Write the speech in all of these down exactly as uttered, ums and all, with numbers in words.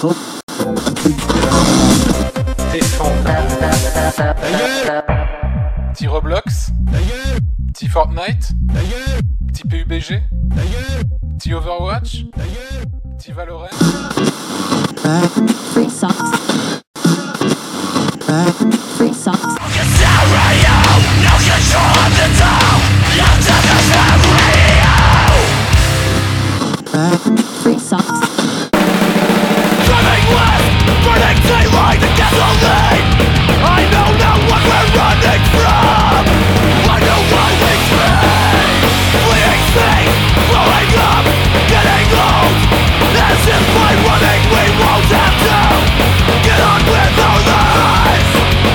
Petit Roblox, petit Fortnite, petit P U B G, petit Overwatch, petit Valorant. Free socks. Free socks. No control of the town. No Free socks. Driving west, burning daylight, the gasoline. I know now what we're running from. I know why we scream. Fleeing things, blowing up, getting old. As if by running we won't have to get on with our lives.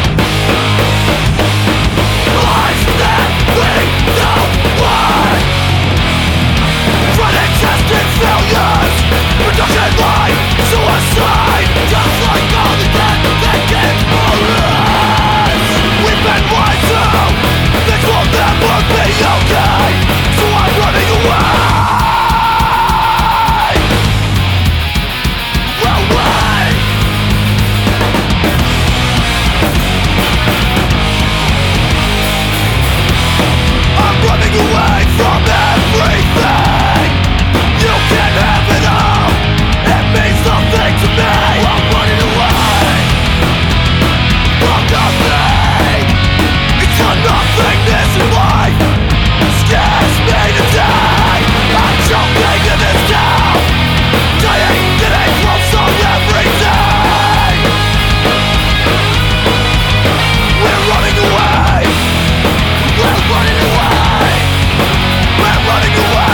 Lives that we don't want. Running tested failures, production line, suicide. Just like all the dead that get for us. We've been lied to, this will never be okay. So I'm running away. Away. I'm running away from everything. You can have it all. It means nothing to me. I'm running away from nothing. It's a nothingness in life. Scares me to die. I'm choking in this town. Dying, getting close on every day. We're running away. We're running away. We're running away.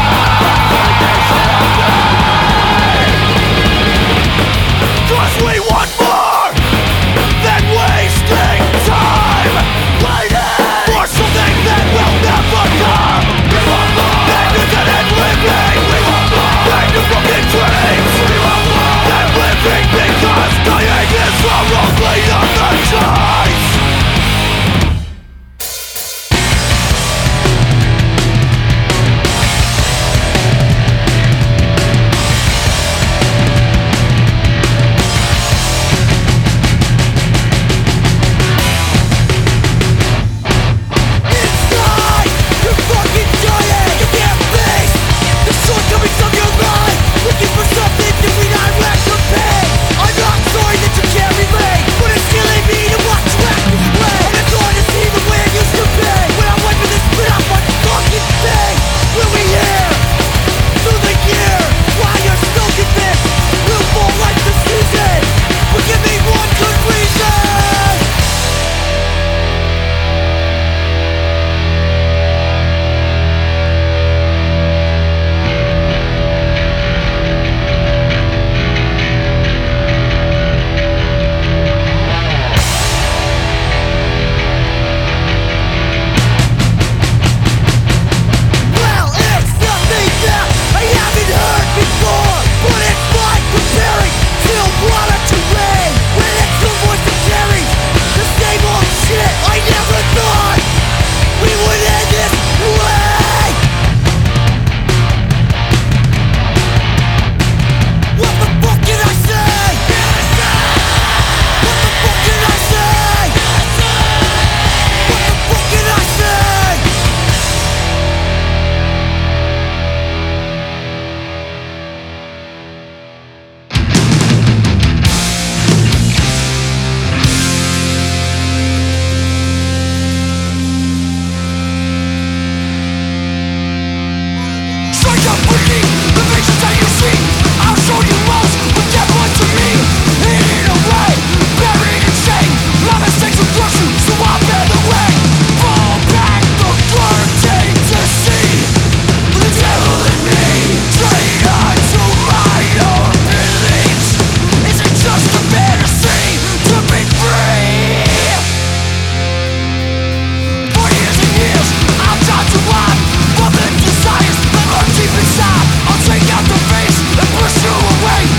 Cause we want more than wasting time waiting for something that will never come. We want more than internet living. We want more than your broken dreams. We want more than living because dying is our only other choice. Inside, you're fucking dying. You can't face the shortcomings of your life. Looking for something to redirect your pain. I'm not sorry that you can't relate, but it's killing me to watch you act this way. And it's hard to see the way it used to be. When I went for this split up on fucking thing. Will we hear through the year why you're still convinced? We'll fall like the season. But give me one good reason. Well, it's something that I haven't heard before, but it's like comparing still water to rain. When it's the voice that carries the same old shit, I never thought we would end this way. What the fuck can I say? What the fuck can I say? What the fuck can I say? Strike up breathing, the visions that you see. I'll show you most, but get one to me. Hidden away, buried in shame. My mistakes will crush you, so I'll bear the weight. Pull back the curtain to see the devil in me. Traitor to my own beliefs. Is it just a fantasy to be free? For years and years, I've tried to hide all the desires that are deep inside. I'll take out the face and push you away.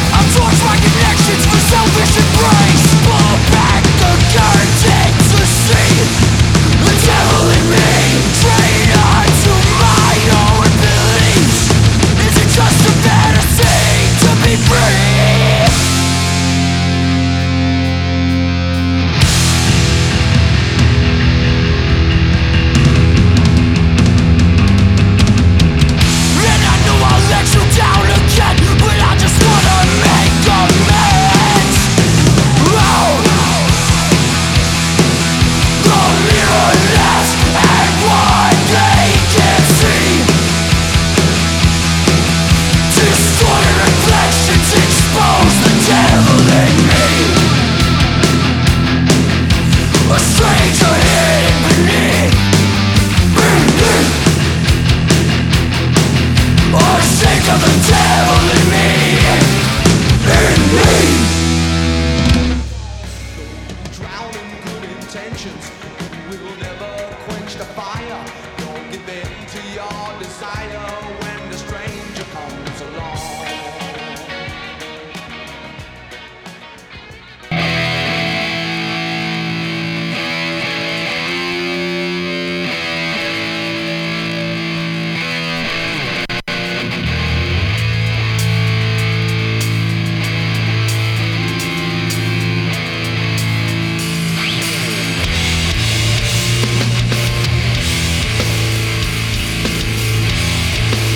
We'll be right back.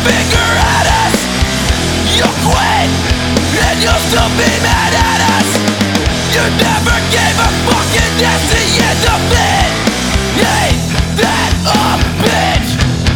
finger at us. You quit, and you'll still be mad at us. You never gave a fuck, and that's the end of it. Ain't that a bitch?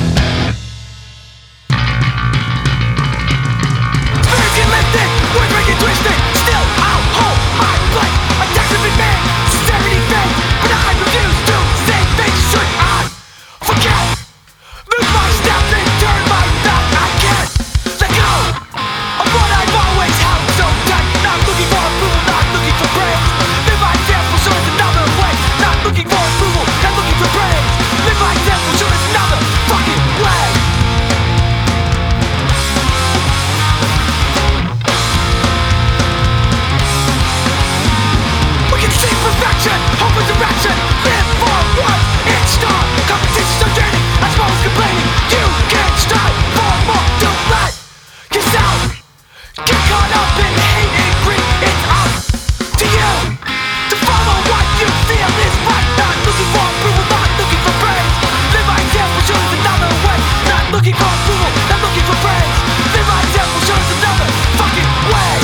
Spirits get lifted, words break and twisted. Still, I'll hold my place. Attacks have been made, sincerity fades, but I refuse to say things should I forget. Move my steps and turn my back. I can't let go of what I've always held so tight. Not looking for approval, not looking for praise. Live my example, show us another way. Not looking for approval, not looking for praise. Live my example, show us another fucking way. We can see perfection, hope is direction. Live for what? It's not. Competition's so draining, I suppose complaining. You can't strive for more, don't let yourself get caught up in hate and greed. It's up to you to follow what you feel is right. Not looking for approval, not looking for praise. Live my example, show us another way. Not looking for approval, not looking for praise. Live my example, show us another fucking way.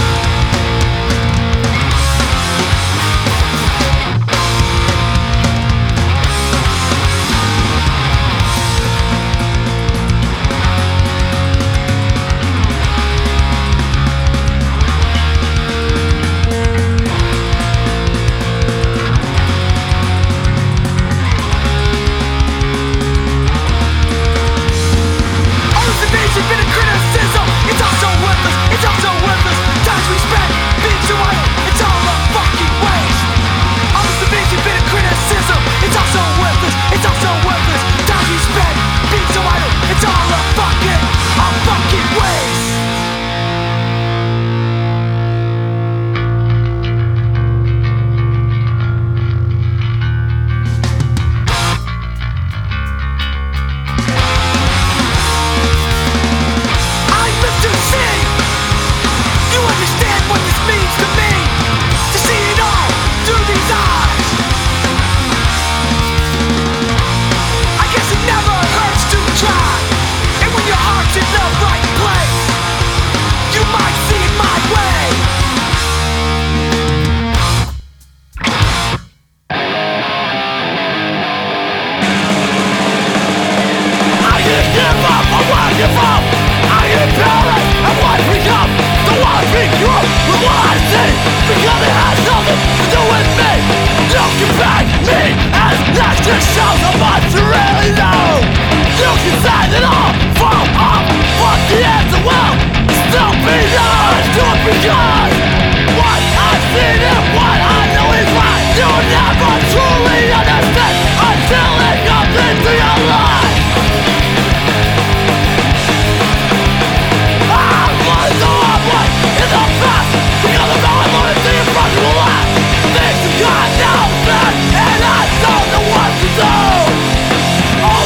It's been a criticism, it's also worthless, it's also worthless. Times we spent being so idle, it's all a fucking waste. All this division, been a criticism, it's also worthless, it's also worthless. Times we spent being so idle, it's all a fucking, a fucking waste. Oh!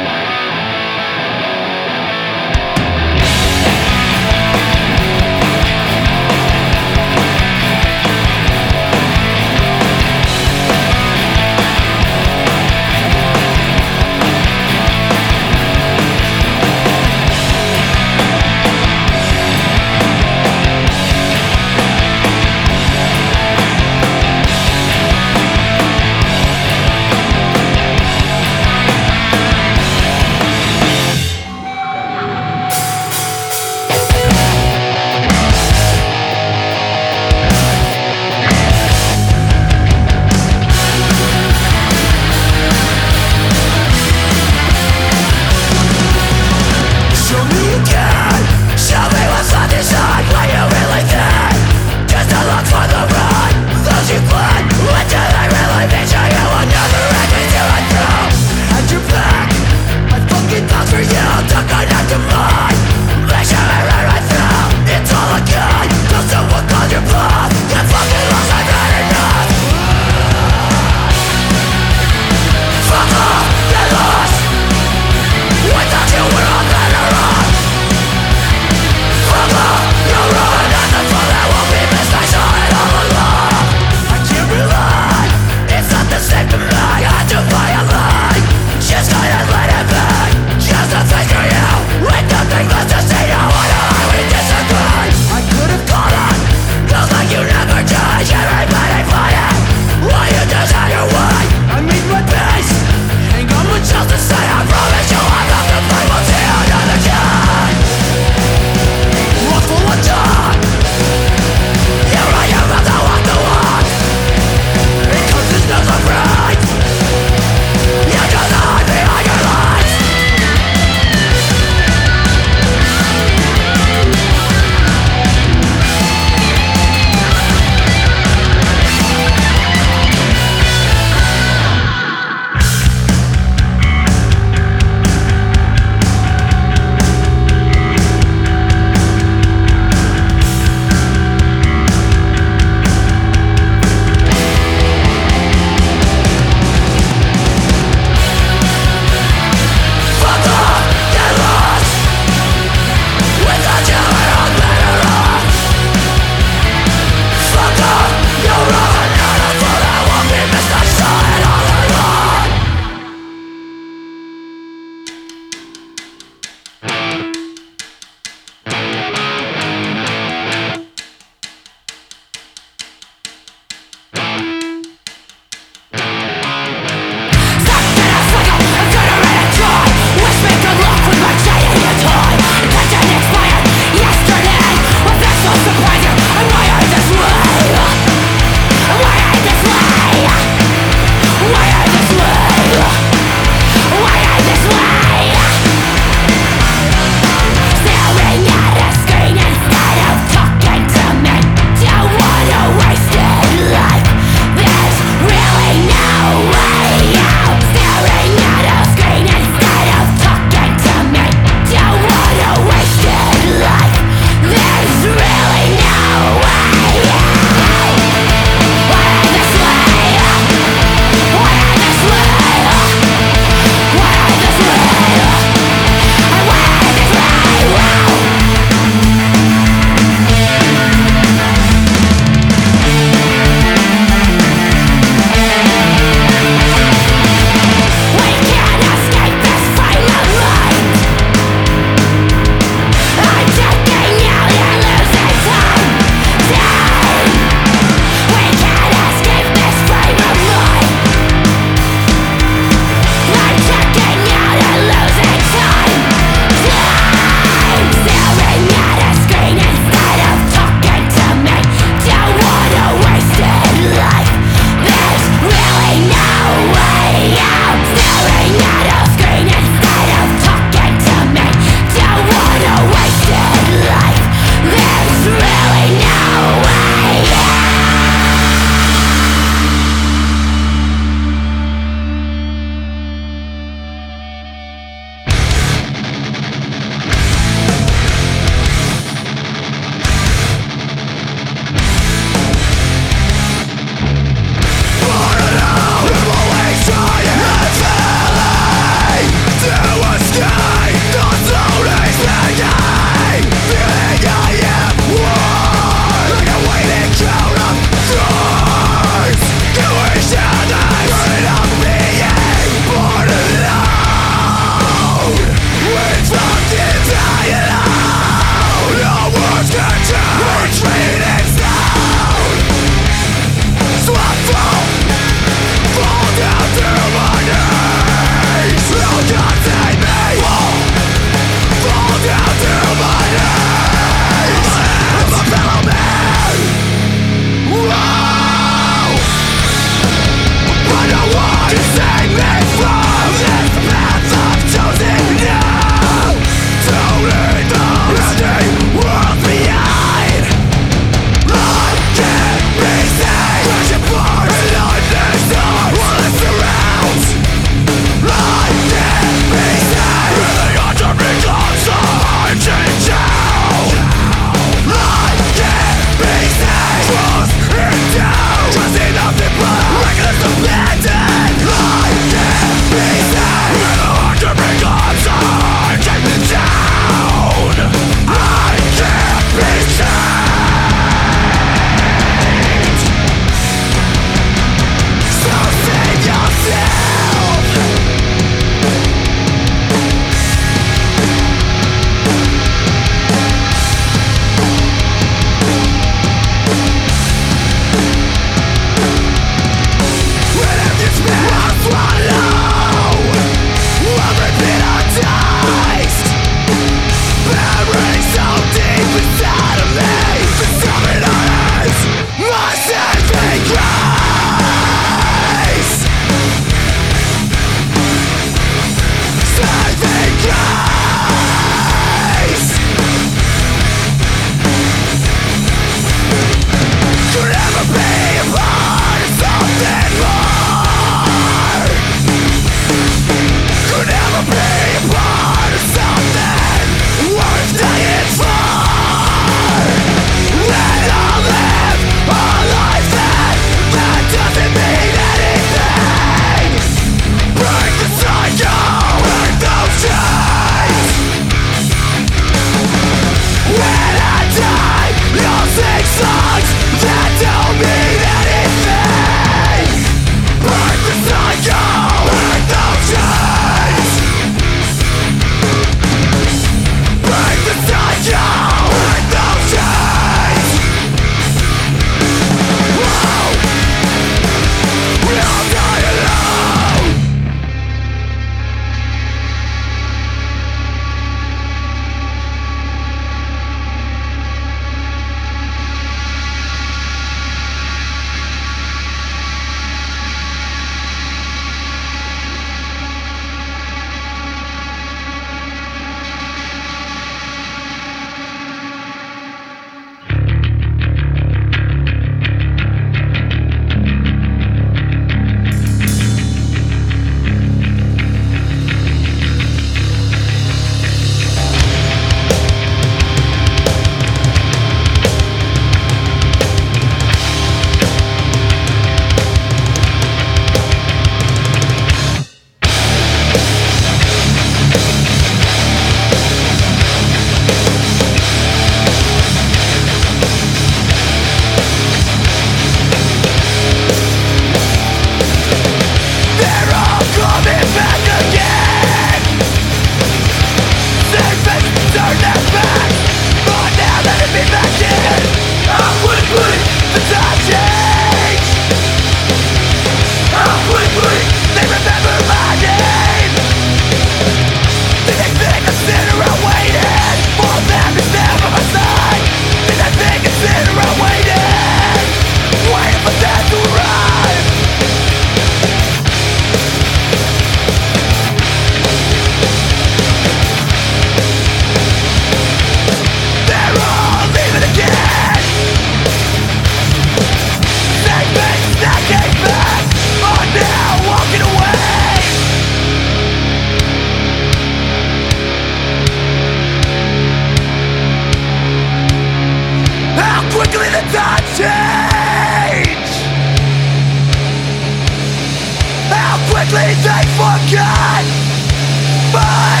quickly they forget my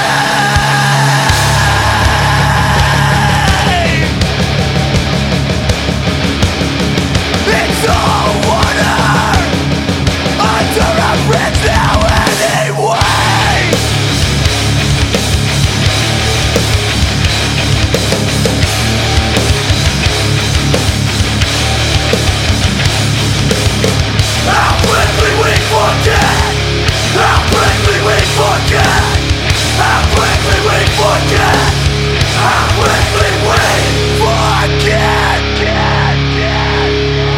name. It's all water under a bridge now anyway. How quickly we forget. How quickly we forget. How quickly we forget. How quickly we forget. Get, get,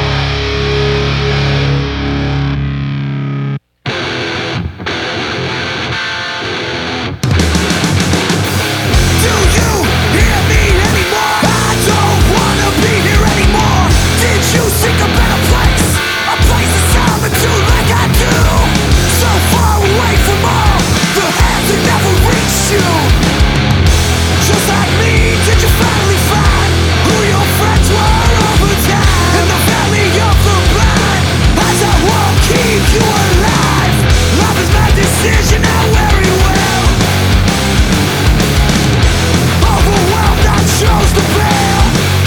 Do you hear me anymore? I don't wanna be here anymore. Did you seek a better place? A place of solitude like I do. So far away from all the hands that never reached you. Just like me, did you finally find who your friends were over time? In the valley of the blind, as I won't keep you alive. Love is my decision, I very well. Overwhelmed, I chose to bail.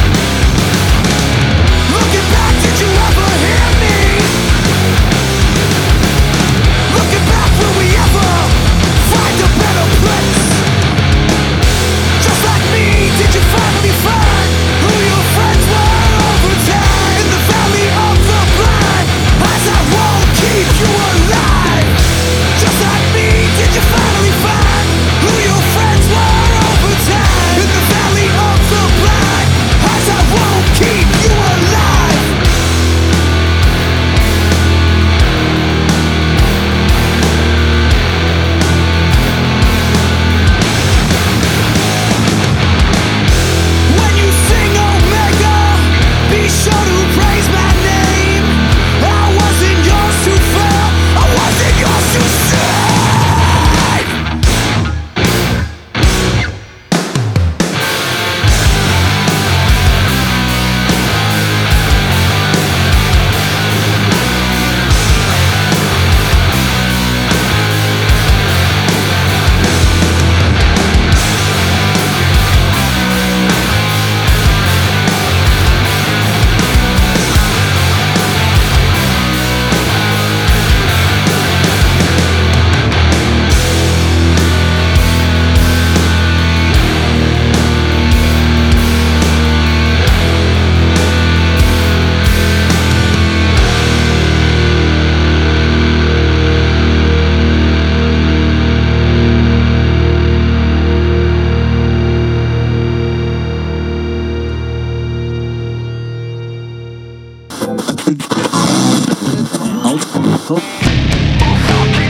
Looking back, did you ever hear me? Looking back, will we ever find a better place? Just like me, did you finally find who your friends were over time? In the valley of the blind, as I won't keep you alive. Just like me, did you finally find who your friends were over time? In the valley of the blind, as I won't keep you alive. When you sing Omega, be sure to praise my name. I wasn't yours to fail, I wasn't yours to save. Oh, oh.